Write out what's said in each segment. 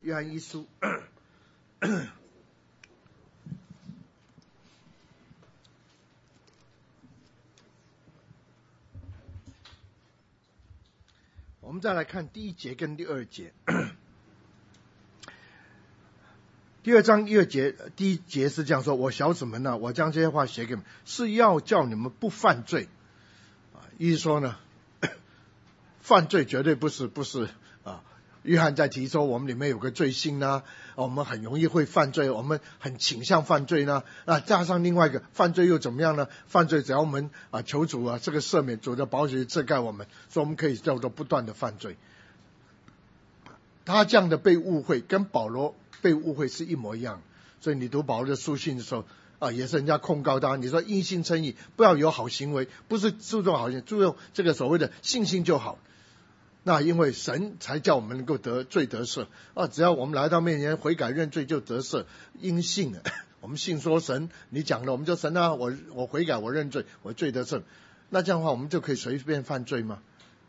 约翰一书我们再来看第1节跟第2节。第2章1节，第1节是这样说：我小子们啊，我将这些话写给你们，是要叫你们不犯罪。意思说呢，犯罪绝对不是约翰在提说我们里面有个罪性呢，我们很容易会犯罪，我们很倾向犯罪呢。加上另外一个犯罪又怎么样呢？犯罪只要我们求主这个赦免，主的宝血遮盖我们，所以我们可以叫做不断的犯罪。他这样的被误会，跟保罗被误会是一模一样。所以你读保罗的书信的时候也是人家控告他，你说因信称义，不要有好行为，不是注重好行为，注重这个所谓的信心就好。那因为神才叫我们能够得罪得赦只要我们来到面前悔改认罪就得赦，因信我们信说神你讲了，我们就神啊，我悔改我认罪我罪得赦，那这样的话我们就可以随便犯罪吗？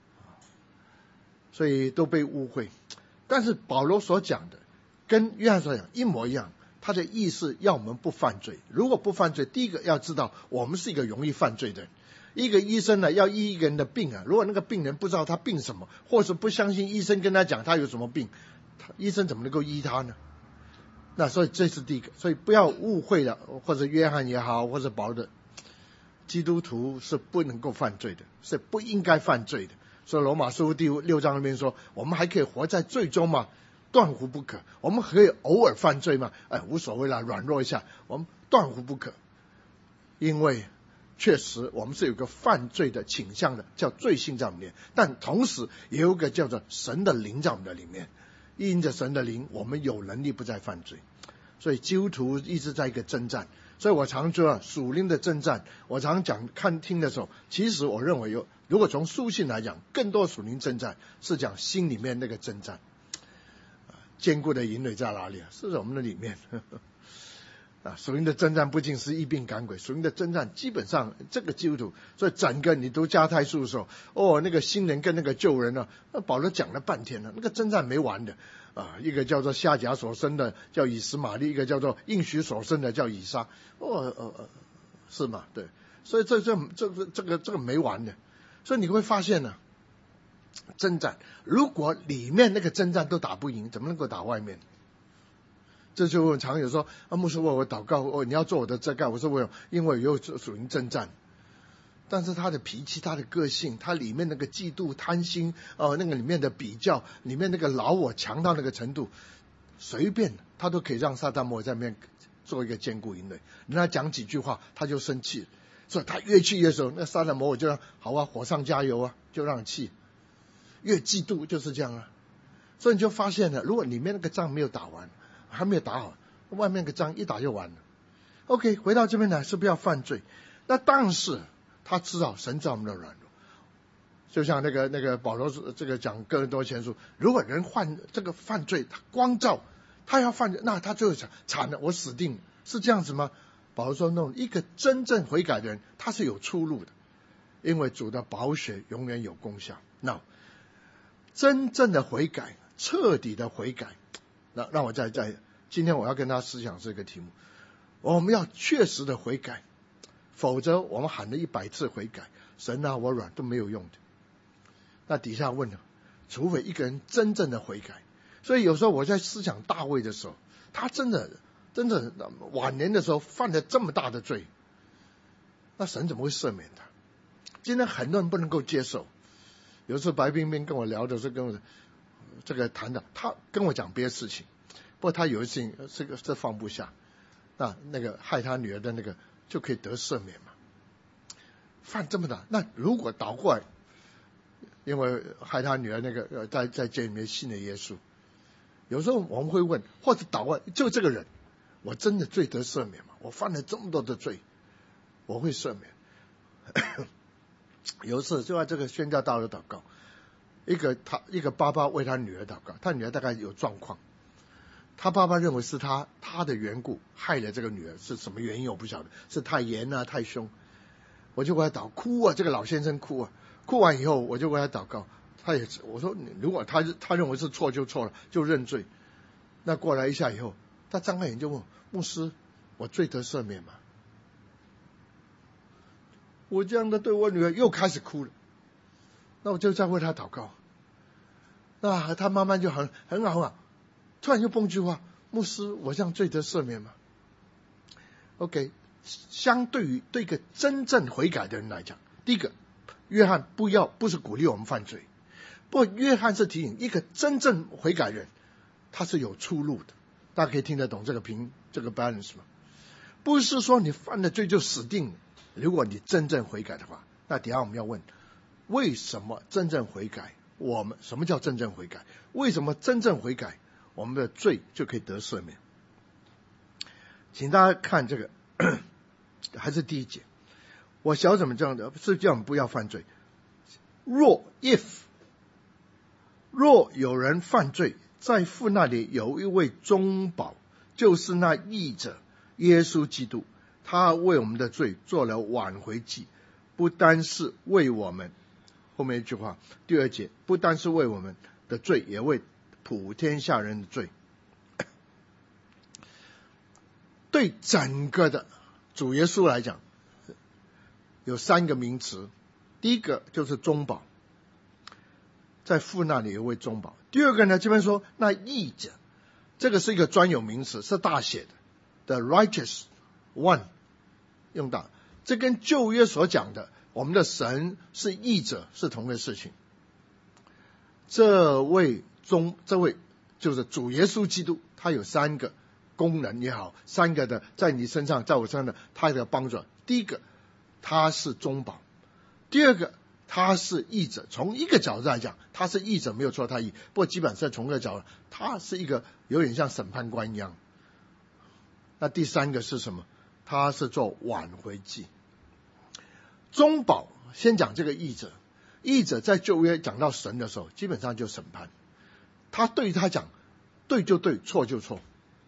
所以都被误会。但是保罗所讲的跟约翰所讲一模一样，他的意思要我们不犯罪。如果不犯罪，第一个要知道我们是一个容易犯罪的人。一个医生呢要医一个人的病如果那个病人不知道他病什么，或是不相信医生跟他讲他有什么病，医生怎么能够医他呢？那所以这是第一个，所以不要误会了，或者约翰也好，或者保罗的，基督徒是不能够犯罪的，是不应该犯罪的。所以罗马书第6章那边说，我们还可以活在罪中吗？断乎不可。我们可以偶尔犯罪吗？无所谓啦，软弱一下，我们断乎不可。因为确实我们是有个犯罪的倾向的，叫罪性在我们里面，但同时也有个叫做神的灵在我们的里面，因着神的灵我们有能力不再犯罪。所以基督徒一直在一个征战。所以我常说属灵的征战，我常讲看听的时候，其实我认为如果从书信来讲，更多属灵征战是讲心里面那个征战。坚固的营垒在哪里是在我们的里面属灵的征战不仅是医病赶鬼，属灵的征战基本上这个基督徒，所以整个你读加太书的时候那个新人跟那个旧人保罗讲了半天了，那个征战没完的一个叫做夏甲所生的叫以实玛利，一个叫做应许所生的叫以撒是吗？对，所以这个没完的。所以你会发现征战如果里面那个征战都打不赢，怎么能够打外面？这就我常有说牧师为我祷告你要做我的遮盖，我说因为有属灵征战。但是他的脾气他的个性，他里面那个嫉妒贪心那个里面的比较，里面那个老我强到那个程度，随便他都可以让撒旦魔在那边做一个坚固营垒。人家讲几句话他就生气，所以他越气越熟，那撒旦魔我就让好火上加油就让气，越嫉妒就是这样所以你就发现了，如果里面那个仗没有打完，还没有打好，外面那个仗一打就完了。 OK， 回到这边来是不要犯罪，那但是他知道神知道我们的软弱，就像那个保罗这个讲哥林多前书，如果人这个犯罪，他光照他要犯罪，那他就惨了，我死定了，是这样子吗？保罗说一个真正悔改的人他是有出路的，因为主的宝血永远有功效。那真正的悔改，彻底的悔改，那让我在今天我要跟他思想这个题目，我们要确实的悔改，否则我们喊了100次悔改，神我软都没有用的。那底下问了，除非一个人真正的悔改。所以有时候我在思想大卫的时候，他真的晚年的时候犯了这么大的罪，那神怎么会赦免他？今天很多人不能够接受。有时候白冰冰跟我聊的时候，跟我这个谈的，他跟我讲别的事情，不过他有一事情这放不下，那个害他女儿的那个就可以得赦免嘛？犯这么大，那如果倒过来，因为害他女儿那个在监里面信了耶稣，有时候我们会问，或者倒过来，就这个人，我真的罪得赦免吗？我犯了这么多的罪，我会赦免？有一次就在这个宣教大楼祷告，一个爸爸为他女儿祷告，他女儿大概有状况，他爸爸认为是他的缘故害了这个女儿，是什么原因我不晓得，是太严太凶。我就为他祷哭这个老先生哭完以后我就为他祷告，我说如果他认为是错就错了，就认罪。 那过来一下以后，他张开眼就问牧师，我罪得赦免吗？我这样的对我女儿又开始哭了，那我就再为她祷告。那她慢慢就很好啊，突然就蹦句话，牧师，我这样罪得赦免吗？ OK， 相对于对一个真正悔改的人来讲，第一个，约翰不是鼓励我们犯罪，不过约翰是提醒一个真正悔改人，他是有出路的。大家可以听得懂这个balance 吗？不是说你犯了罪就死定了。如果你真正悔改的话，那等一下我们要问，为什么真正悔改？什么叫真正悔改？为什么真正悔改，我们的罪就可以得赦免？请大家看这个，还是第一节。我小怎么这样的？是叫我们不要犯罪。若有人犯罪，在父那里有一位中保，就是那义者耶稣基督，他为我们的罪做了挽回祭，不单是为我们，后面一句话，第二节，不单是为我们的罪，也为普天下人的罪。对整个的主耶稣来讲，有三个名词。第一个就是中保，在父那里有位中保。第二个呢，这边说那义者，这个是一个专有名词，是大写的 The righteous one 用到，这跟旧约所讲的我们的神是义者是同一个事情。这位就是主耶稣基督，他有三个功能也好，三个的在你身上，在我身上的他的帮助。第一个，他是中保；第二个，他是义者。从一个角度来讲，他是义者没有错，他义。不过基本上从一个角度，他是一个有点像审判官一样。那第三个是什么？他是做挽回祭。中保先讲这个义者，义者在旧约讲到神的时候，基本上就审判。他对于他讲，对就对，错就错。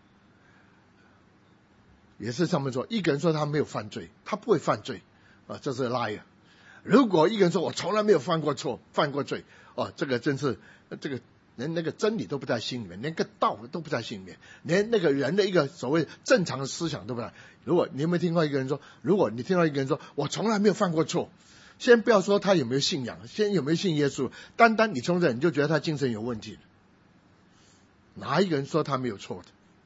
也是上面说，一个人说他没有犯罪，他不会犯罪啊，这是 liar。如果一个人说我从来没有犯过罪，这个真是连那个真理都不在心里面，连个道都不在心里面，连那个人的一个所谓正常的思想都不在。如果你有没有听到一个人说，如果你听到一个人说我从来没有犯过错，先不要说他有没有信仰，先有没有信耶稣，单单你从这你就觉得他精神有问题了。哪一个人说他没有错的？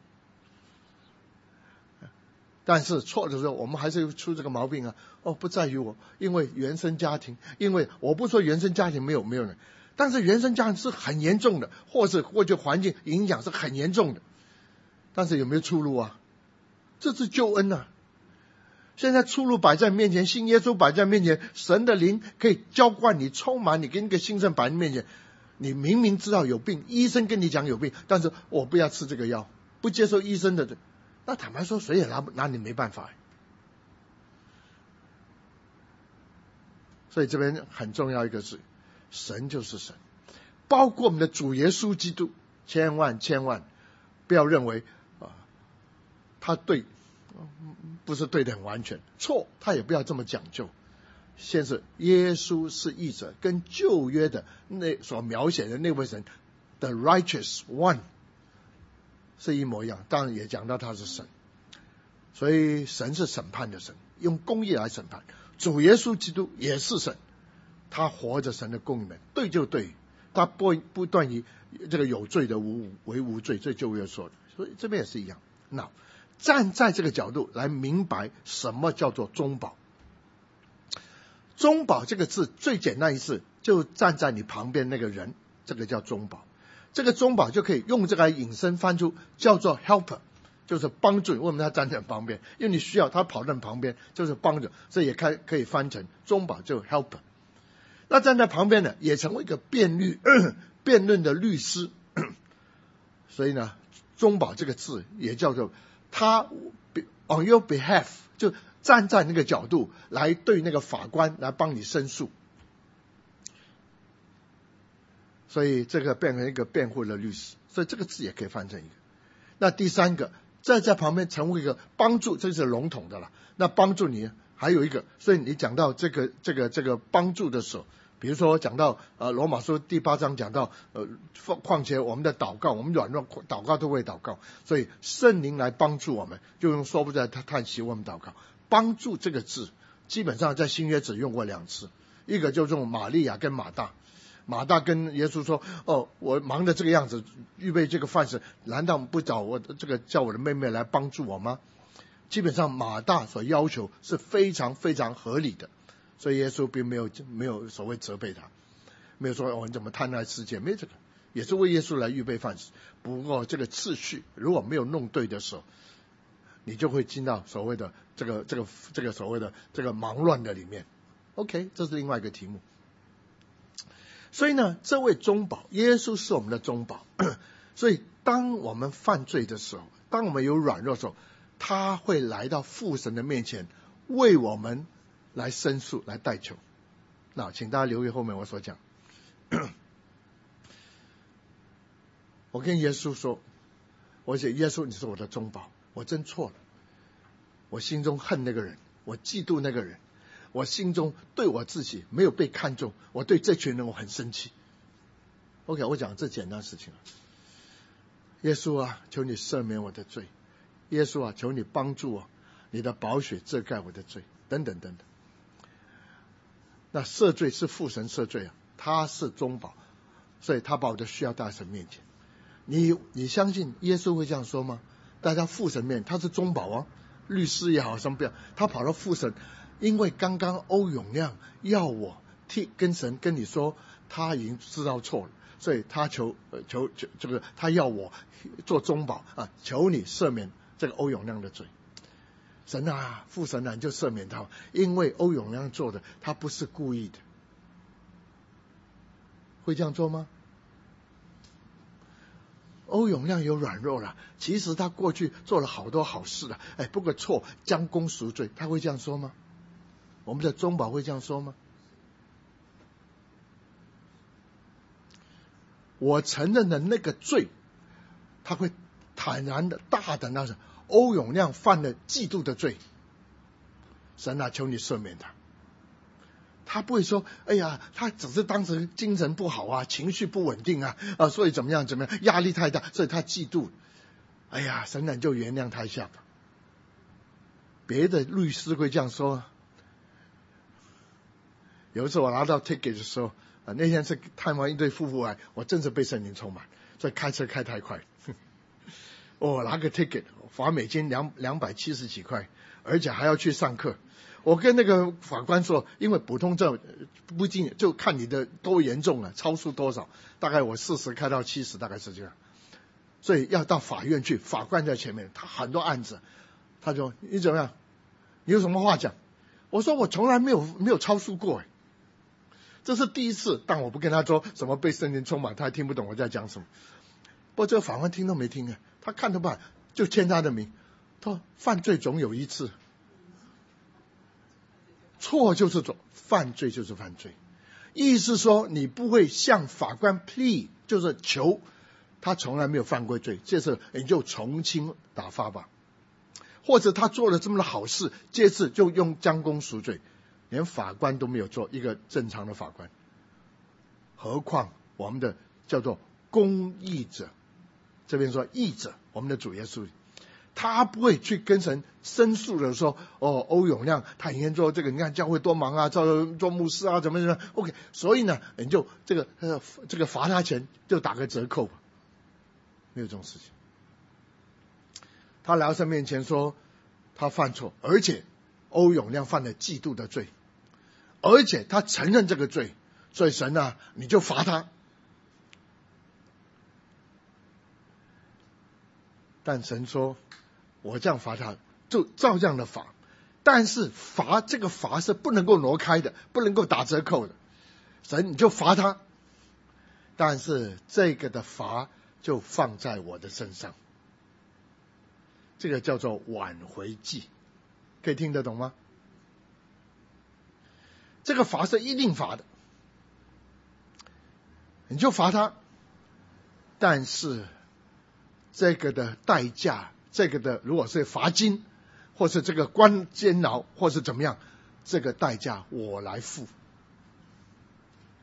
但是错的时候，我们还是出这个毛病啊！不在于我，因为原生家庭，因为我不说原生家庭没有人，但是原生家庭是很严重的，或者环境影响是很严重的。但是有没有出路啊？这是救恩啊！现在出路摆在面前，信耶稣摆在面前，神的灵可以浇灌你，充满你，给你个新生摆在面前。你明明知道有病，医生跟你讲有病，但是我不要吃这个药，不接受医生的。那坦白说，谁也拿你没办法。所以这边很重要一个是，神就是神，包括我们的主耶稣基督，千万不要认为他对，不是对的很完全，错他也不要这么讲究。先是耶稣是义者，跟旧约的所描写的那位神 The righteous one是一模一样，当然也讲到他是神，所以神是审判的神，用公义来审判。主耶稣基督也是神，他活着神的公义里面，对就对，他不断于这个有罪的为无罪，这旧约说的，所以这边也是一样。那站在这个角度来明白什么叫做中保。中保这个字最简单一次，就站在你旁边那个人，这个叫中保。这个中保就可以用这个来引申翻出，叫做 helper， 就是帮助。为什么他站在旁边？因为你需要他跑在旁边，就是帮助，所以也可以翻成中保，就 helper。那站在旁边呢，也成为一个辩论的律师。所以呢，中保这个字也叫做他 on your behalf， 就站在那个角度来对那个法官来帮你申诉。所以这个变成一个辩护的律师，所以这个字也可以翻成一个。那第三个，在旁边成为一个帮助，这是笼统的了。那帮助你还有一个，所以你讲到这个帮助的时候， 比如说讲到罗马书第8章讲到况且我们的祷告，我们软弱祷告都会祷告，所以圣灵来帮助我们，就用说不出来叹息我们祷告。帮助这个字基本上在新约只用过2次，一个就用玛利亚跟马大。马大跟耶稣说，我忙的这个样子预备这个饭食，难道不找我这个叫我的妹妹来帮助我吗？基本上马大所要求是非常非常合理的，所以耶稣并没有所谓责备他，没有说你怎么贪爱世界，没有这个，也是为耶稣来预备饭食。不过这个次序如果没有弄对的时候，你就会进到所谓的这个所谓的这个忙乱的里面。OK， 这是另外一个题目。所以呢，这位中保耶稣是我们的中保，所以当我们犯罪的时候，当我们有软弱的时候，他会来到父神的面前为我们来申诉来代求。那请大家留意后面我所讲。我跟耶稣说，我写耶稣你是我的中保，我真错了，我心中恨那个人，我嫉妒那个人，我心中对我自己没有被看重，我对这群人我很生气。OK， 我讲这简单事情了。耶稣啊，求你赦免我的罪。耶稣啊，求你帮助我，你的宝血遮盖我的罪，等等等等。那赦罪是父神赦罪啊，他是中保，所以他把我的需要带到神面前。你相信耶稣会这样说吗？带到父神面，他是中保啊，律师也好什么不要，他跑到父神。因为刚刚欧永亮要我跟神跟你说他已经知道错了，所以他求这个他要我做中保啊，求你赦免这个欧永亮的罪。神啊，父神啊，就赦免他，因为欧永亮做的他不是故意的。会这样做吗？欧永亮有软弱了，其实他过去做了好多好事了，不过错将功赎罪，他会这样说吗？我们的中保会这样说吗？我承认的那个罪，他会坦然的大胆的说，欧永亮犯了嫉妒的罪，神啊，求你赦免他。他不会说，哎呀，他只是当时精神不好啊，情绪不稳定啊，所以怎么样，压力太大，所以他嫉妒。哎呀，神啊，就原谅他一下吧。别的律师会这样说。有一次我拿到 ticket 的时候，那天是探望一对夫妇来，我真是被圣灵充满，所以开车开太快。我拿个 ticket 罚美金270几块，而且还要去上课。我跟那个法官说，因为普通证不仅就看你的多严重了，超速多少，大概我40开到70，大概是这样。所以要到法院去，法官在前面，他很多案子，他说你怎么样？你有什么话讲？我说我从来没有超速过，这是第一次。但我不跟他说什么被圣灵充满，他还听不懂我在讲什么。不过这个法官听都没听他看都不看，就签他的名。他说犯罪总有一次，错就是错，犯罪就是犯罪。意思说你不会向法官 plead， 就是求他从来没有犯过罪，这次你就从轻打发吧。或者他做了这么多好事，这次就用将功赎罪，连法官都没有做，一个正常的法官，何况我们的叫做公义者，这边说义者，我们的主耶稣，他不会去跟神申诉的说，欧永亮他以前做这个，你看教会多忙啊，做牧师啊，怎么 OK， 所以呢你就这个罚他钱就打个折扣吧，没有这种事情。他来到神面前说他犯错，而且欧永亮犯了嫉妒的罪，而且他承认这个罪，所以神啊，你就罚他。但神说我这样罚他就照这样的罚，但是这个罚是不能够挪开的，不能够打折扣的。神你就罚他，但是这个的罚就放在我的身上，这个叫做挽回祭，可以听得懂吗？这个罚是一定罚的，你就罚他，但是这个的代价，这个的如果是罚金，或是这个关监牢，或是怎么样，这个代价我来付。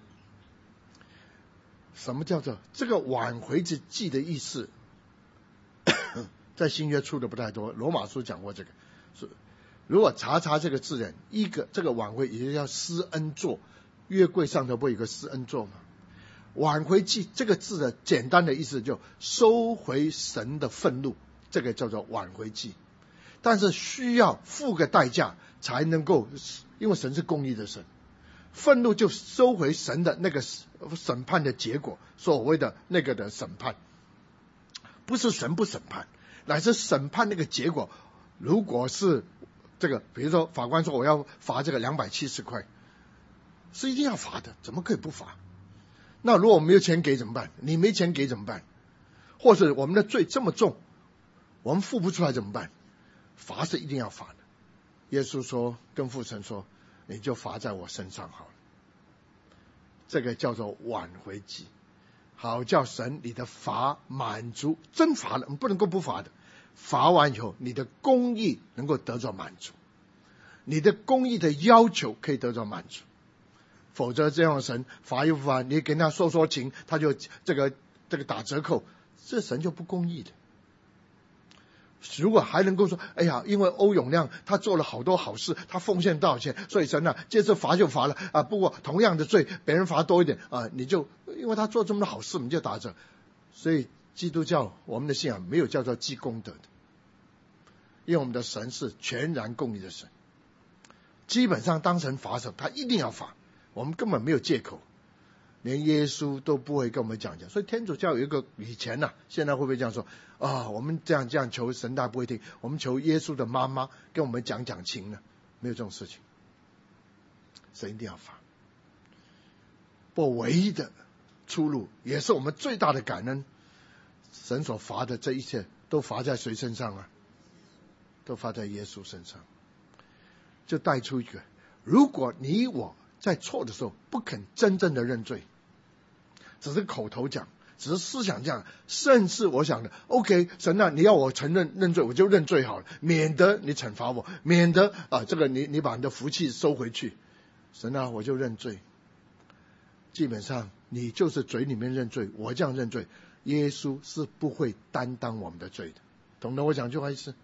什么叫做这个挽回之祭的意思？在新约出的不太多，罗马书讲过这个。如果查这个字眼，这个挽回也叫施恩座，约柜上头不有个施恩座吗？挽回祭这个字的简单的意思就收回神的愤怒，这个叫做挽回祭。但是需要付个代价才能够，因为神是公义的神，愤怒就收回神的那个审判的结果，所谓的那个的审判，不是神不审判，乃是审判那个结果。如果是这个，比如说法官说我要罚这个270块，是一定要罚的，怎么可以不罚？那如果我没有钱给怎么办？你没钱给怎么办？或者我们的罪这么重，我们付不出来怎么办？罚是一定要罚的。耶稣说，跟父神说，你就罚在我身上好了。这个叫做挽回祭，好叫神你的罚满足，真罚了，不能够不罚的。罚完以后，你的公义能够得到满足，你的公义的要求可以得到满足。否则这样的神罚又不罚，你跟他说情，他就这个打折扣，这神就不公义的。如果还能够说，哎呀，因为欧永亮他做了好多好事，他奉献道歉，所以神这次罚就罚了啊。不过同样的罪，别人罚多一点啊，你就因为他做这么多好事，你就打折。所以基督教我们的信仰没有叫做积功德的，因为我们的神是全然公义的神。基本上当神罚的时候，他一定要罚。我们根本没有借口，连耶稣都不会跟我们讲。所以天主教有一个以前现在会不会这样说啊？我们这样求神他不会听，我们求耶稣的妈妈跟我们讲情呢？没有这种事情，神一定要罚。不过唯一的出路，也是我们最大的感恩，神所罚的这一切都罚在谁身上啊？都罚在耶稣身上。就带出一个，如果你我在错的时候不肯真正的认罪，只是口头讲，只是思想讲，甚至我想的 OK， 神你要我承认认罪，我就认罪好了，免得你惩罚我，免得这个你把你的福气收回去。神我就认罪。基本上你就是嘴里面认罪，我这样认罪，耶稣是不会担当我们的罪的。懂得我讲这话意思？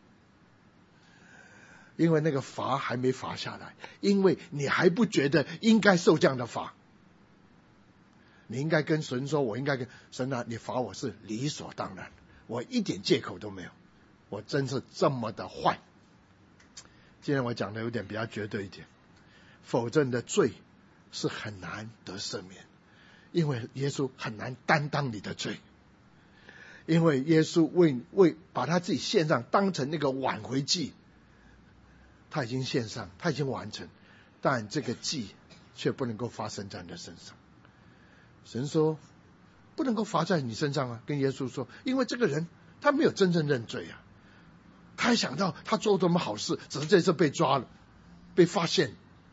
因为那个罚还没罚下来，因为你还不觉得应该受这样的罚。你应该跟神说，我应该跟神你罚我是理所当然，我一点借口都没有，我真是这么的坏。今天我讲的有点比较绝对一点，否则你的罪是很难得赦免，因为耶稣很难担当你的罪，因为耶稣为把他自己献上，当成那个挽回祭。他已经献上，他已经完成，但这个祭却不能够发生在你的身上。神说不能够罚在你身上跟耶稣说，因为这个人他没有真正认罪他还想到他做这么好事，只是这次被抓了，被发现，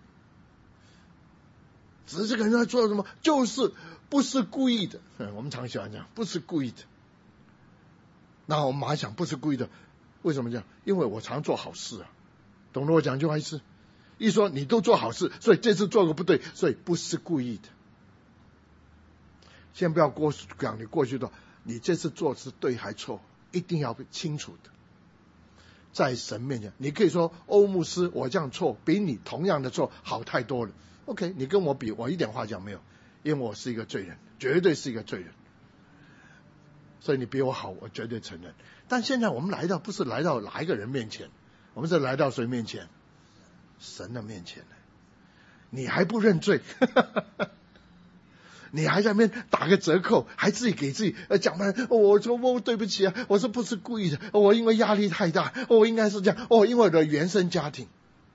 只是这个人他做了什么，就是不是故意的。我们常喜欢讲不是故意的，那我们马上想不是故意的，为什么这样？因为我常做好事懂得我讲句话意思？一说你都做好事，所以这次做个不对，所以不是故意的。先不要讲你过去的，你这次做是对还错，一定要清楚的。在神面前，你可以说欧牧师我这样错比你同样的错好太多了。OK， 你跟我比，我一点话讲没有，因为我是一个罪人，绝对是一个罪人。所以你比我好，我绝对承认。但现在我们不是来到哪一个人面前，我们是来到谁面前？神的面前。你还不认罪你还在那边打个折扣，还自己给自己讲我说对不起我是不是故意的，我因为压力太大，我应该是这样，因为我的原生家庭。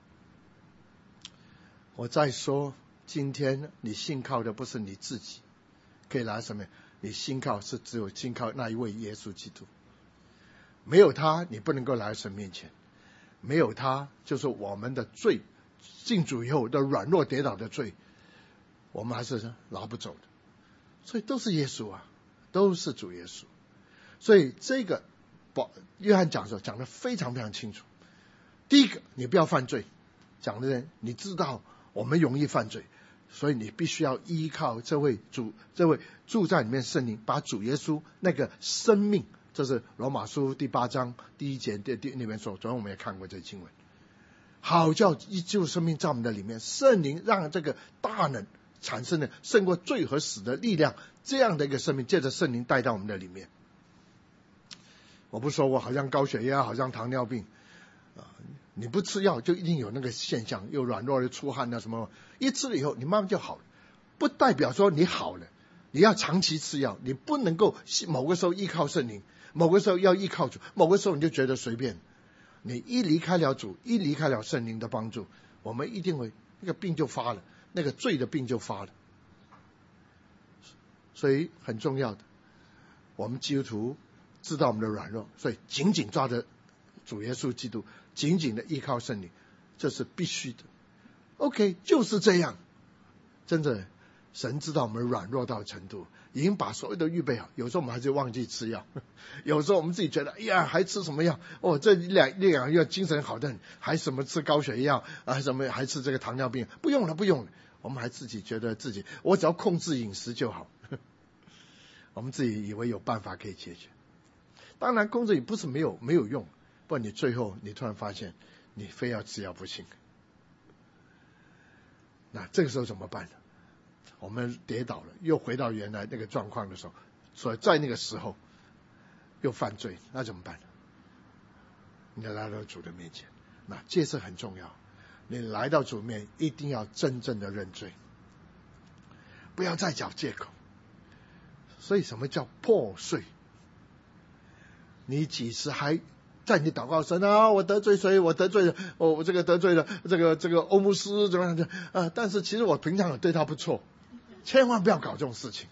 我再说，今天你信靠的不是你自己，可以来什么？你信靠是只有信靠那一位耶稣基督，没有他你不能够来神面前，没有他就是我们的罪，信主以后的软弱跌倒的罪，我们还是拿不走的。所以都是耶稣都是主耶稣。所以这个约翰讲得非常非常清楚。第一个，你不要犯罪，讲的人你知道我们容易犯罪， 所以你必须要依靠这位住在里面圣灵，把主耶稣那个生命，这是罗马书第8章第1节里面说，昨天我们也看过这经文，好叫一救生命在我们的里面，圣灵让这个大能产生的胜过罪和死的力量，这样的一个生命借着圣灵带到我们的里面。我不说我好像高血压，好像糖尿病你不吃药就一定有那个现象，又软弱又出汗什么，一吃了以后你慢慢就好了，不代表说你好了，你要长期吃药，你不能够某个时候依靠圣灵，某个时候要依靠主，某个时候你就觉得随便。你一离开了主，一离开了圣灵的帮助，我们一定会那个病就发了，那个罪的病就发了。所以很重要的，我们基督徒知道我们的软弱，所以紧紧抓着主耶稣基督，紧紧的依靠圣灵，这是必须的。OK， 就是这样。真的，神知道我们软弱到的程度，已经把所有的预备好。有时候我们还是忘记吃药，有时候我们自己觉得，哎呀，还吃什么药？这两个月精神好的很，还什么吃高血压什么还吃这个糖尿病？不用了，我们还自己觉得自己，我只要控制饮食就好。我们自己以为有办法可以解决。当然，控制也不是没有用，不然你最后你突然发现，你非要吃药不行。那这个时候怎么办呢？我们跌倒了，又回到原来那个状况的时候，所以在那个时候又犯罪，那怎么办呢？你来到主的面前，那这是很重要。你来到主面，一定要真正的认罪，不要再找借口。所以什么叫破碎？你几时还在你祷告神啊？我得罪谁？我得罪了我这个得罪了这个欧姆斯怎么样的但是其实我平常也对他不错，千万不要搞这种事情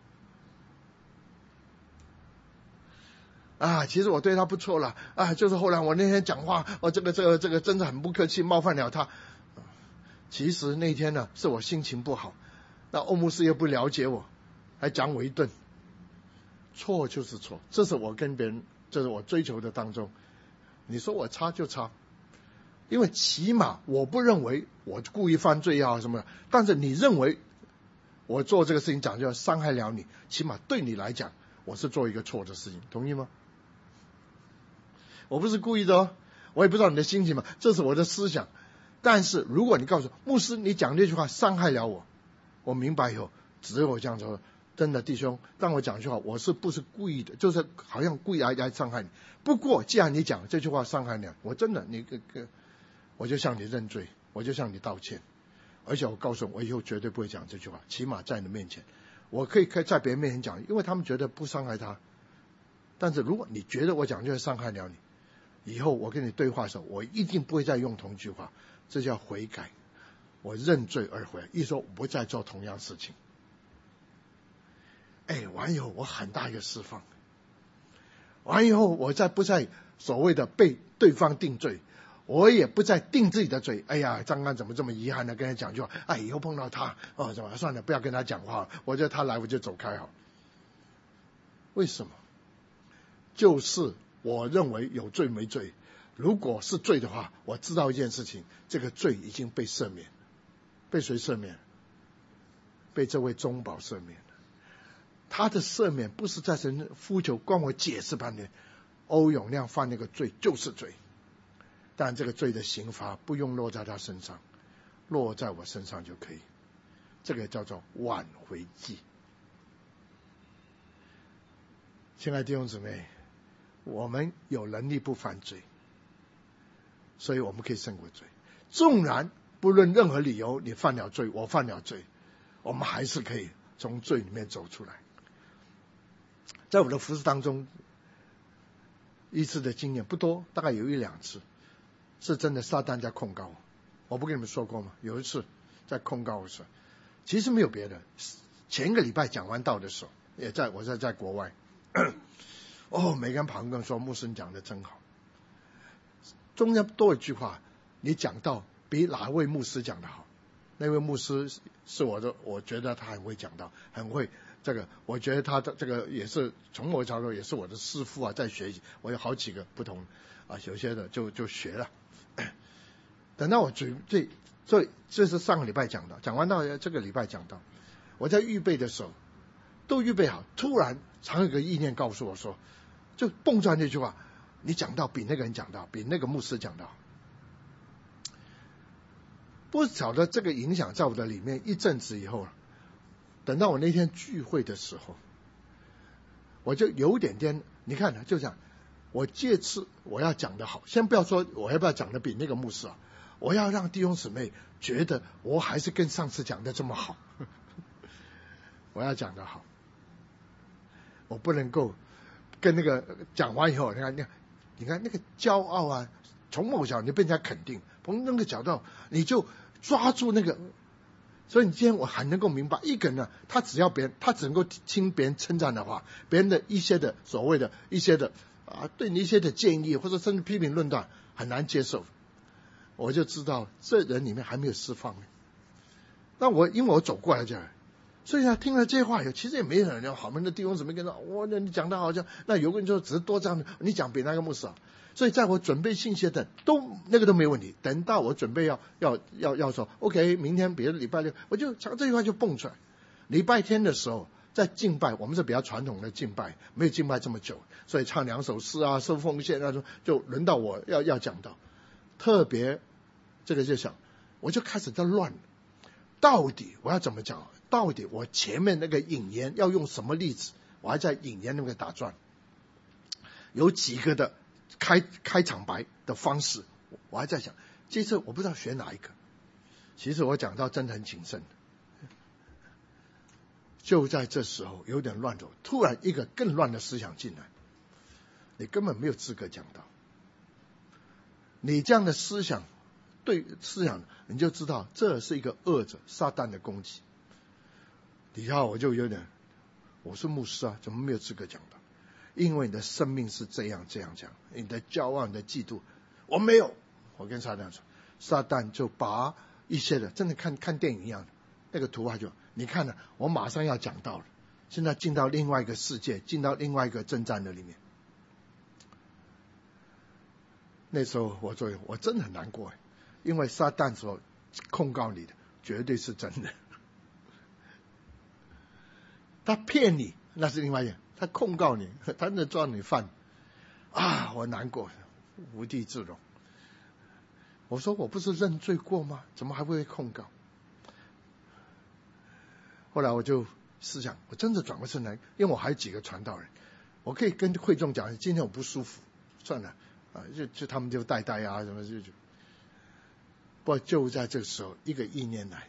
其实我对他不错了就是后来我那天讲话，这个真的很不客气，冒犯了他。其实那天呢，是我心情不好，那欧姆斯又不了解我，还讲我一顿。错就是错，这是我跟别人，这是我追求的当中。你说我差就差，因为起码我不认为我故意犯罪什么的，但是你认为我做这个事情讲就要伤害了你，起码对你来讲我是做一个错的事情，同意吗？我不是故意的我也不知道你的心情嘛，这是我的思想。但是如果你告诉牧师你讲这句话伤害了我明白以后，只有我这样说，真的弟兄，当我讲这句话，我不是故意的，就是好像故意来伤害你。不过既然你讲这句话伤害你，我真的我就向你认罪，我就向你道歉，而且我告诉你，我以后绝对不会讲这句话，起码在你面前，我可以在别人面前讲，因为他们觉得不伤害他。但是如果你觉得我讲就会伤害了你，以后我跟你对话的时候，我一定不会再用同句话，这叫悔改，我认罪而悔，意思说我不再做同样事情。完以后我很大一个释放，完以后我不再所谓的被对方定罪，我也不再定自己的罪。张安怎么这么遗憾呢？跟他讲句话，以后碰到他怎么算了，不要跟他讲话，我觉得他来我就走开好。为什么？就是我认为有罪没罪，如果是罪的话，我知道一件事情，这个罪已经被赦免。被谁赦免？被这位中保赦免。他的赦免不是在神呼求，光我解释半天，欧永亮犯那个罪就是罪，但这个罪的刑罚不用落在他身上，落在我身上就可以，这个叫做挽回祭。亲爱的弟兄姊妹，我们有能力不犯罪，所以我们可以胜过罪。纵然不论任何理由，你犯了罪，我犯了罪，我们还是可以从罪里面走出来。在我的服事当中，一次的经验不多，大概有1-2次，是真的撒旦在控告我。我不跟你们说过吗？有一次在控告我时，其实没有别的。前个礼拜讲完道的时候，我在国外，每个人旁跟说牧师你讲的真好，中间多一句话，你讲到比哪位牧师讲的好。那位牧师是我觉得他很会讲道，很会这个，我觉得他的这个也是从某角度也是我的师父在学习，我有好几个不同有些的就学了。等到我所以这是上个礼拜讲到，讲完到这个礼拜讲到，我在预备的时候都预备好，突然常有个意念告诉我说，就蹦出来那句话，你讲到比那个人讲到，比那个牧师讲到。不晓得这个影响在我的里面一阵子以后，等到我那天聚会的时候，我就有点点，你看就这样，我这次我要讲得好，先不要说我要不要讲得比那个牧师好，我要让弟兄姊妹觉得我还是跟上次讲的这么好，我要讲得好，我不能够跟那个讲完以后，你看那个骄傲啊，从某角你被人家肯定，从那个角度你就抓住那个，所以你今天我还能够明白，一个人呢，他只能够听别人称赞的话，别人的一些的所谓的一些的对你一些的建议或者甚至批评论断很难接受，我就知道这人里面还没有释放。那因为我走过来这样，所以他听了这些话以后，其实也没有人好，那弟兄怎么跟他你讲的好像，那有个人就只是多这样，你讲比那个牧师好。所以在我准备信息的那个都没问题，等到我准备要说 OK 明天别的礼拜六，我就讲这句话就蹦出来。礼拜天的时候在敬拜，我们是比较传统的敬拜，没有敬拜这么久，所以唱2首诗啊，收奉献啊，就轮到我要讲到，特别这个就想，我就开始在乱，到底我要怎么讲？到底我前面那个引言要用什么例子？我还在引言那个打转，有几个的开场白的方式，我还在想，这次我不知道选哪一个。其实我讲到真的很谨慎，就在这时候有点乱走，突然一个更乱的思想进来，你根本没有资格讲到。你这样的思想，你就知道这是一个恶者撒旦的攻击。底下我就有点，我是牧师啊，怎么没有资格讲到？因为你的生命是这样，你的骄傲，你的嫉妒，我没有。我跟撒旦说，撒旦就把一些的，真的看电影一样的那个图画就，你看了，我马上要讲到了，现在进到另外一个世界，进到另外一个征战的里面。那时候我真的很难过，因为撒旦所控告你的绝对是真的，他骗你那是另外一件，他控告你，他能抓你犯我难过，无地自容。我说我不是认罪过吗？怎么还会控告？后来我就思想，我真的转过身来，因为我还有几个传道人，我可以跟会众讲，今天我不舒服，算了就他们就带啊什么就不过就在这个时候，一个意念来，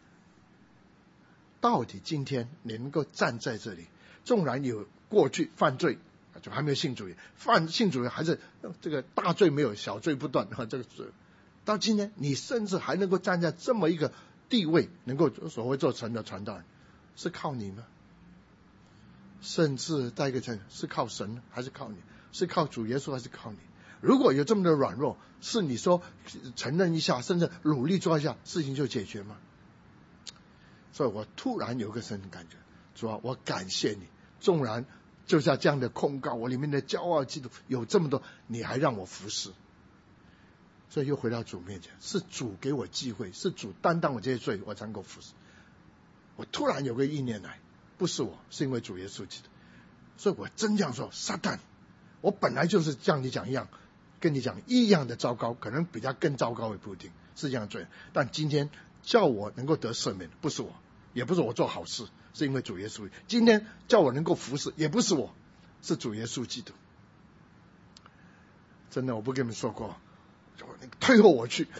到底今天你能够站在这里，纵然有过去犯罪，就还没有信主义，信主义还是这个大罪没有，小罪不断这个到今天你甚至还能够站在这么一个地位，能够所谓做神的传道人，是靠你吗？甚至在一个层是靠神还是靠你？是靠主耶稣还是靠你？如果有这么的软弱，是你说承认一下，甚至努力做一下，事情就解决吗？所以我突然有个深的感觉，主啊，我感谢你，纵然就是要这样的控告，我里面的骄傲嫉妒有这么多，你还让我服侍。所以又回到主面前，是主给我机会，是主担当我这些罪，我才能够服侍。我突然有个意念来，不是我，是因为主耶稣基督。所以我真这样说，撒旦，我本来就是像你讲一样，跟你讲一样的糟糕，可能比他更糟糕也不一定，是这样罪。但今天叫我能够得赦免，不是我，也不是我做好事，是因为主耶稣。今天叫我能够服侍，也不是我，是主耶稣基督。真的，我不跟你们说过，退后我去。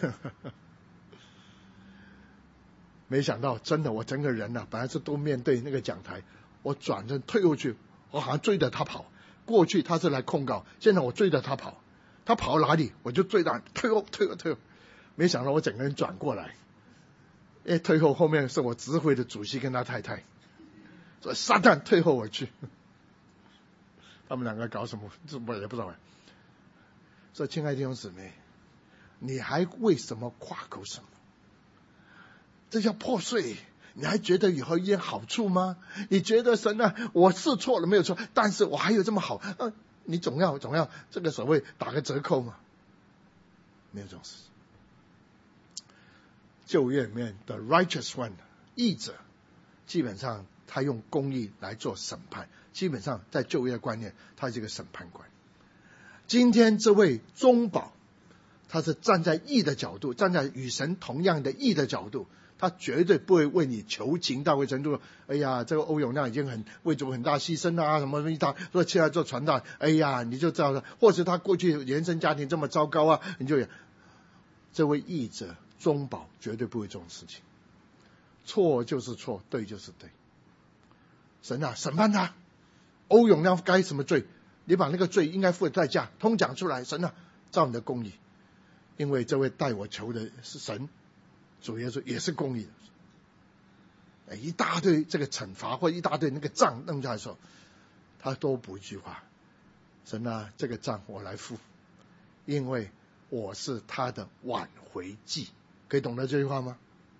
没想到真的，我整个人本来是都面对那个讲台，我转身退后去，我好像追着他跑。过去他是来控告，现在我追着他跑，他跑哪里我就追他，退后。没想到我整个人转过来，退后后面是我指挥的主席跟他太太，说撒旦退后我去。他们两个搞什么我也不知道。所以亲爱的弟兄姊妹，你还为什么夸口什么？这叫破碎。你还觉得以后一点好处吗？你觉得神我是错了没有错，但是我还有这么好，你总要这个所谓打个折扣吗？没有这种事。 旧约里面的 righteous one 义者，基本上他用公义来做审判，基本上在旧约的观念，他是一个审判官。今天这位中保，他是站在义的角度，站在与神同样的义的角度，他绝对不会为你求情到位程度。哎呀，这个欧永亮已经为主很大牺牲啊，什么一大说起来做传道，哎呀，你就知道了，或者他过去原生家庭这么糟糕啊，你就这位义者中保绝对不会这种事情，错就是错，对就是对。神啊，审判他，欧永亮该什么罪？你把那个罪应该付的代价通讲出来，神啊，照你的公义，因为这位带我求的是神，主耶稣也是公义的。一大堆这个惩罚或一大堆那个账弄出来的时候，他多补一句话：神啊，这个账我来付，因为我是他的挽回祭。可以懂得这句话吗？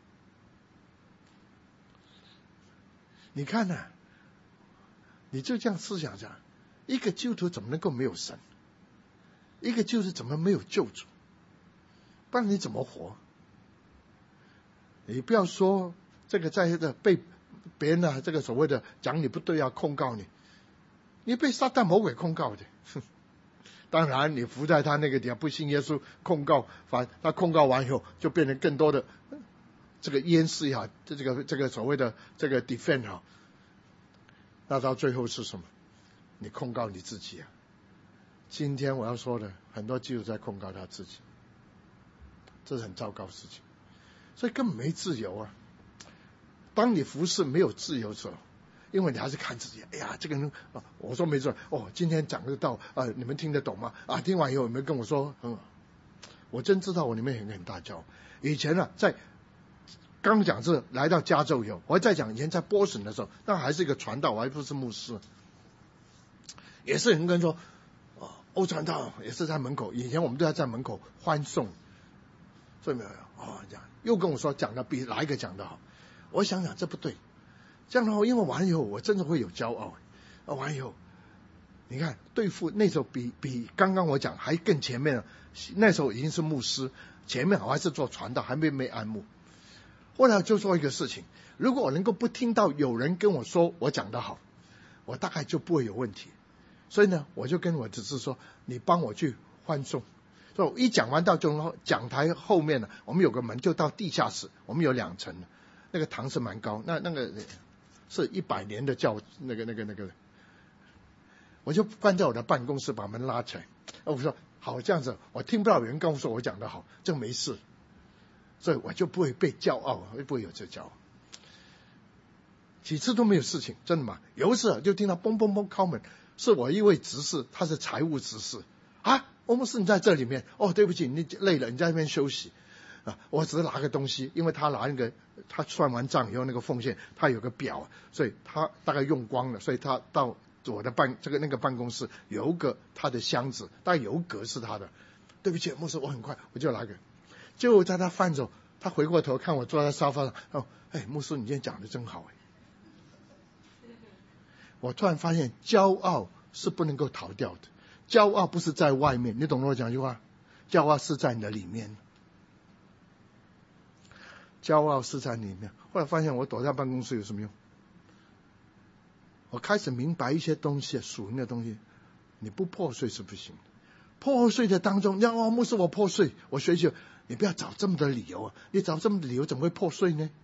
你看啊，你就这样思想下，一个基督徒怎么能够没有神？一个基督徒怎么没有救主？不然你怎么活？你不要说这个在这被别人这个所谓的讲你不对啊，控告你，你被撒旦魔鬼控告的。当然你伏在他那个底下不信耶稣，控告他控告完以后就变成更多的这个淹饰也好，这个所谓的这个 defend 好，那到最后是什么？你控告你自己啊！今天我要说的，很多基督徒在控告他自己，这是很糟糕的事情，所以根本没自由啊！当你服侍没有自由的时候，因为你还是看自己，哎呀，这个人我说没错哦，今天讲得到你们听得懂吗？听完以后有没有跟我说？我真知道我里面有个很大骄傲。以前在刚讲这来到加州以后，我再讲以前在波士顿的时候，那还是一个传道，我还不是牧师，也是人跟说欧传道也是在门口，以前我们都要在门口欢送，所以没有这样又跟我说讲的比哪一个讲的好，我想想这不对。这样的话，因为完以后我真的会有骄傲。完以后，你看对付那时候比刚刚我讲还更前面了。那时候已经是牧师，前面我还是做传道，还没安牧。后来就说一个事情：如果我能够不听到有人跟我说我讲得好，我大概就不会有问题。所以呢，我就跟我侄子说：“你帮我去欢送。”所以我一讲完到讲台后面呢，我们有个门就到地下室，我们有2层，那个堂是蛮高，那个。是100年的那个，我就关在我的办公室，把门拉起来。我说好，这样子我听不到有人跟我说我讲得好，这没事，所以我就不会被骄傲，不会有这骄傲。几次都没有事情，真的吗？有一次就听到嘣嘣嘣敲门，是我一位执事，他是财务执事我们是你在这里面对不起，你累了，你在那边休息。我只是拿个东西，因为他拿那个，他算完账以后那个奉献，他有个表，所以他大概用光了，所以他到我的那个办公室有个他的箱子，大概有格是他的。对不起，牧师，我很快我就拿个。就在他翻走，他回过头看我坐在沙发上，牧师，你今天讲的真好我突然发现，骄傲是不能够逃掉的，骄傲不是在外面，你懂我讲句话？骄傲是在你的里面。骄傲是在里面。后来发现我躲在办公室有什么用？我开始明白一些东西，属灵的东西，你不破碎是不行的。破碎的当中，牧师我破碎，我学习，你不要找这么多理由你找这么多理由怎么会破碎呢？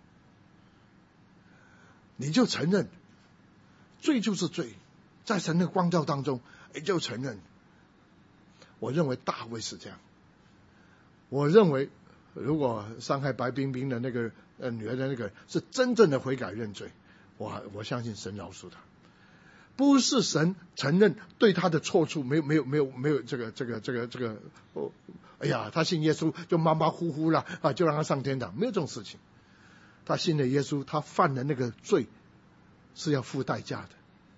你就承认，罪就是罪，在神的光照当中，你就承认。我认为大卫是这样，我认为。如果伤害白冰冰的那个女儿的那个是真正的悔改认罪，我相信神饶恕他，不是神承认对他的错处，没有这个哎呀，他信耶稣就马马虎虎了就让他上天堂，没有这种事情。他信了耶稣，他犯的那个罪是要付代价的。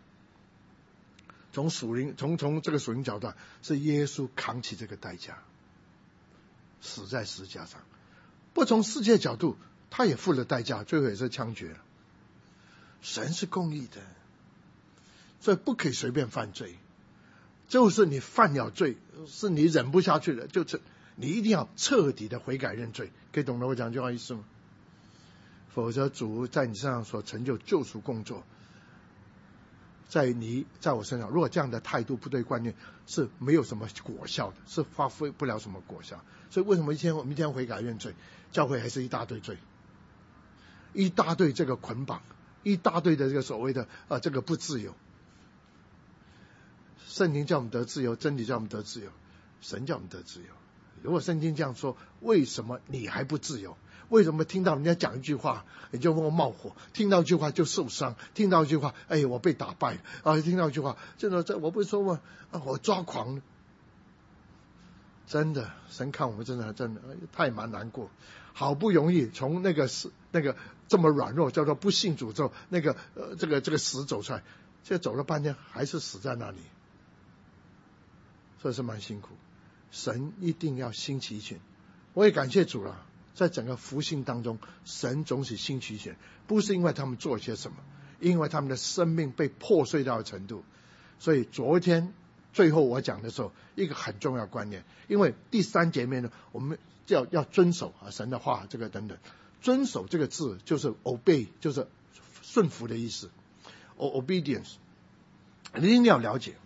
从这个属灵角度，是耶稣扛起这个代价。死在十字架上，不从世界角度，他也付了代价，最后也是枪决了。神是公义的，所以不可以随便犯罪。就是你犯了罪，是你忍不下去了，就是你一定要彻底的悔改认罪，可以懂得我讲这句话意思吗？否则主在你身上所成就救赎工作，在我身上，如果这样的态度不对观念，是没有什么果效的，是发挥不了什么果效。所以为什么明天悔改认罪，教会还是一大堆罪，一大堆这个捆绑，一大堆的这个所谓的这个不自由。圣经叫我们得自由，真理叫我们得自由，神叫我们得自由。如果圣经这样说，为什么你还不自由？为什么听到人家讲一句话你就冒火，听到一句话就受伤，听到一句话我被打败听到一句话真的我不是说嘛我抓狂了。真的神看我们真的太蛮难过，好不容易从那个这么软弱叫做不信主之后这个死走出来，现在走了半天还是死在那里，所以是蛮辛苦。神一定要兴起一群，我也感谢主了，在整个福音当中，神总是兴起一群，不是因为他们做些什么，因为他们的生命被破碎到的程度。所以昨天最后我讲的时候，一个很重要观念，因为第3节面呢，我们要遵守神的话，这个等等。遵守这个字就是 obey， 就是顺服的意思。obedience， 你一定要了解，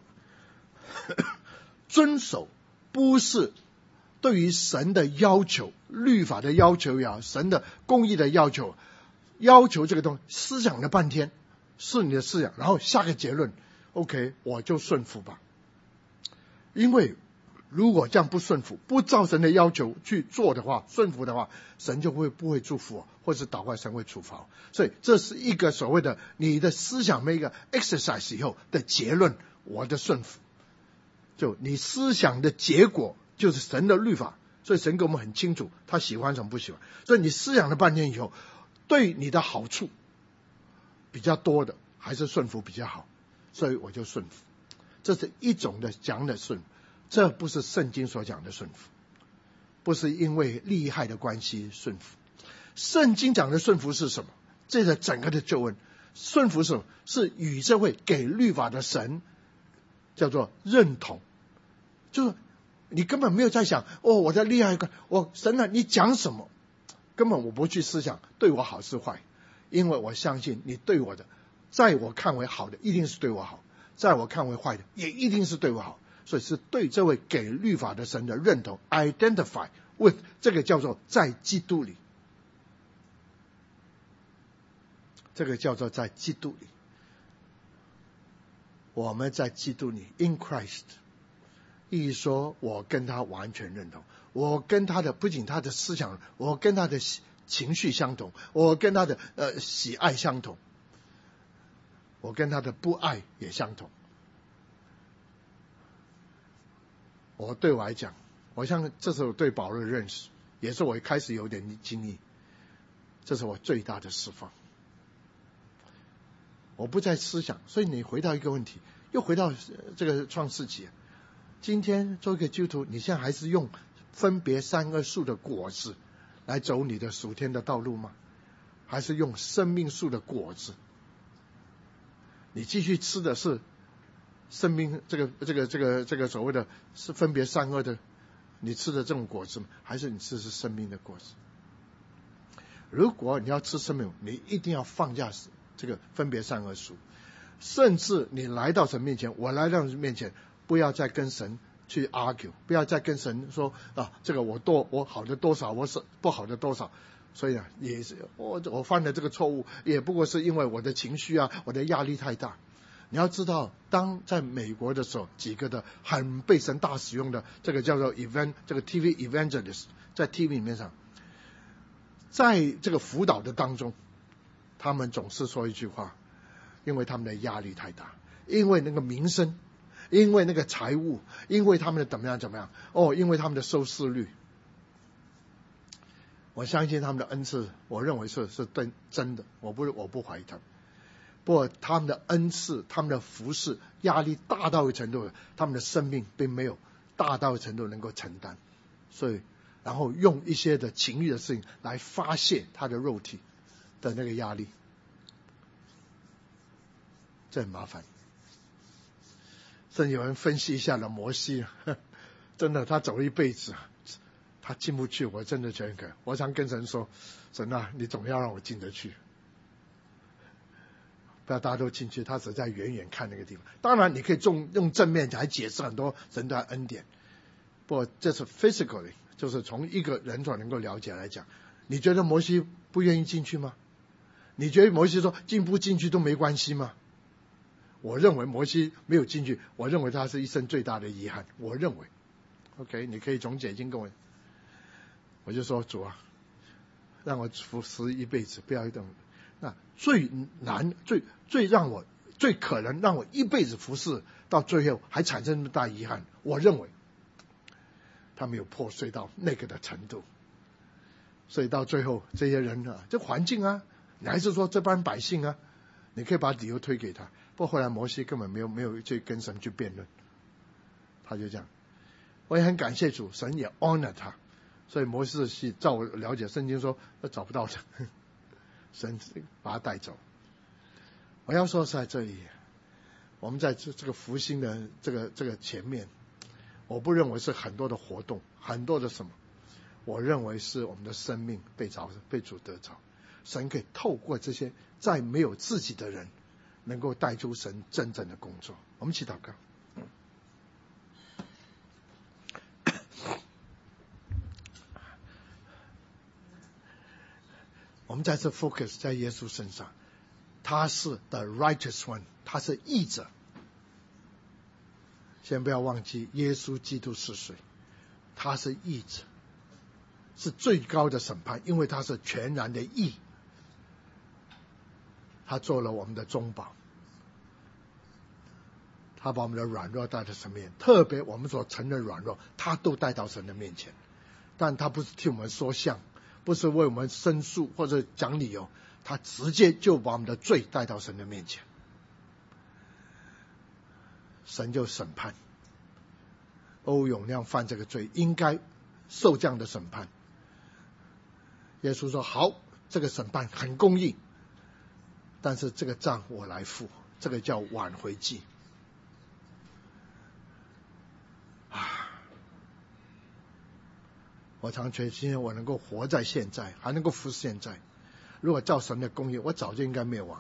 遵守不是对于神的要求、律法的要求呀，神的公义的要求这个东西，思想了半天是你的思想，然后下个结论 OK 我就顺服吧。因为如果这样不顺服，不照神的要求去做的话，顺服的话，神就不会祝福我，或是祷告神会处罚我。所以这是一个所谓的你的思想每一个 exercise 以后的结论，我的顺服。就你思想的结果就是神的律法，所以神给我们很清楚他喜欢什么不喜欢。所以你思想了半天以后，对你的好处比较多的还是顺服比较好，所以我就顺服。这是一种的讲的顺服，这不是圣经所讲的顺服，不是因为利害的关系顺服。圣经讲的顺服是什么？这个整个的救恩顺服是什么？是与这位给律法的神叫做认同，就是你根本没有在想我的利害关，神啊你讲什么，根本我不去思想对我好是坏，因为我相信你对我的，在我看为好的一定是对我好，在我看为坏的也一定是对我好。所以是对这位给律法的神的认同 identify with， 这个叫做在基督里，这个叫做在基督里。我们在基督里 in Christ， 意思说我跟他完全认同，我跟他的不仅他的思想，我跟他的情绪相同，我跟他的喜爱相同，我跟他的不爱也相同。对我来讲，我像这是我对保罗的认识，也是我开始有点经历，这是我最大的释放。我不再思想，所以你回到一个问题，又回到这个创世纪。今天做一个基督徒，你现在还是用分别善恶树的果子来走你的属天的道路吗？还是用生命树的果子？你继续吃的是生命这个所谓的是分别善恶的，你吃的这种果子吗？还是你吃的是生命的果子？如果你要吃生命，你一定要放下这个分别善恶树，甚至你来到神面前，我来到神面前，不要再跟神去 argue， 不要再跟神说这个我好的多少，我是不好的多少。所以也是我犯的这个错误，也不过是因为我的情绪我的压力太大。你要知道，当在美国的时候，几个的很被神大使用的这个叫做 这个 TV evangelist， 在 TV 里面上，在这个辅导的当中，他们总是说一句话，因为他们的压力太大，因为那个名声，因为那个财务，因为他们的怎么样因为他们的收视率。我相信他们的恩赐，我认为是真的，我不怀疑他们。不过他们的恩赐，他们的服事压力大到一个程度，他们的生命并没有大到一个程度能够承担，所以然后用一些的情欲的事情来发泄他的肉体的那个压力，这很麻烦。甚至有人分析一下了摩西，真的他走了一辈子， 他进不去，我真的觉得，我常跟神说，神啊，你总要让我进得去。不要大家都进去，他只在远远看那个地方。当然你可以用正面来解释很多神的恩典，不过这是 physically， 就是从一个人所能够了解来讲。你觉得摩西不愿意进去吗？你觉得摩西说进不进去都没关系吗？我认为摩西没有进去，我认为他是一生最大的遗憾。我认为 OK， 你可以从解经跟我就说，主啊，让我服侍一辈子，不要一等。那最难最让我最可能让我一辈子服侍到最后还产生那么大遗憾，我认为他没有破碎到那个的程度。所以到最后这些人啊，这环境啊，你还是说这帮百姓啊，你可以把理由推给他。不过后来摩西根本没有去跟神去辩论，他就这样。我也很感谢主，神也 honor 他。所以摩西是照我了解圣经说找不到的，神把他带走。我要说是在这里，我们在这个复兴的这个前面，我不认为是很多的活动，很多的什么，我认为是我们的生命被主得着。神可以透过这些再没有自己的人，能够带出神真正的工作。我们一起祷告。我们再次 focus 在耶稣身上，他是 the righteous one， 他是义者。先不要忘记耶稣基督是谁，他是义者，是最高的审判，因为他是全然的义，他做了我们的中保，他把我们的软弱带到神面前，特别我们所承认软弱，他都带到神的面前。但他不是替我们说项，不是为我们申诉或者讲理由，他直接就把我们的罪带到神的面前，神就审判。欧永亮犯这个罪，应该受这样的审判。耶稣说好，这个审判很公义，但是这个账我来付，这个叫挽回祭。我常觉得今天我能够活在现在，还能够服侍现在，如果照神的公义，我早就应该灭亡。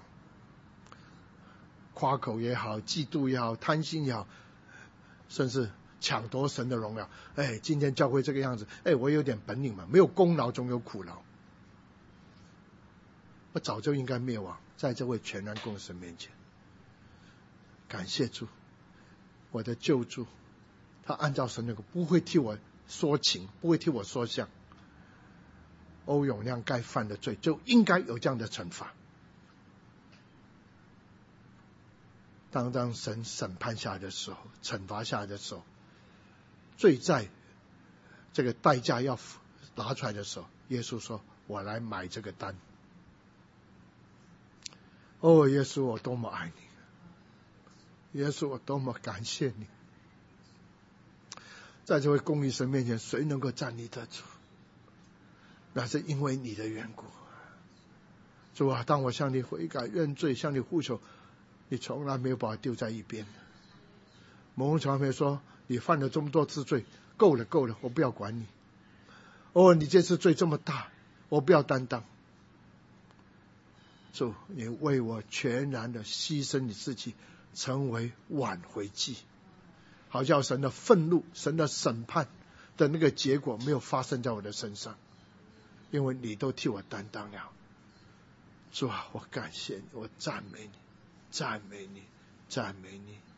夸口也好，嫉妒也好，贪心也好，甚至抢夺神的荣耀。今天教会这个样子，我有点本领嘛，没有功劳总有苦劳，我早就应该灭亡，在这位全然公神面前。感谢主，我的救主，他按照神的不会替我说情，不会替我说项。欧永亮该犯的罪就应该有这样的惩罚。当神审判下来的时候，惩罚下来的时候，罪在这个代价要拿出来的时候，耶稣说我来买这个单。耶稣，我多么爱你，耶稣，我多么感谢你。在这位公义神面前，谁能够站立得住？那是因为你的缘故。主啊，当我向你悔改认罪，向你呼求，你从来没有把我丢在一边。某从来没有说你犯了这么多次罪，够了，我不要管你。你这次罪这么大，我不要担当。主，你为我全然的牺牲你自己，成为挽回祭，好叫神的愤怒、神的审判的那个结果没有发生在我的身上，因为你都替我担当了。主啊，我感谢你，我赞美你，赞美你，赞美你。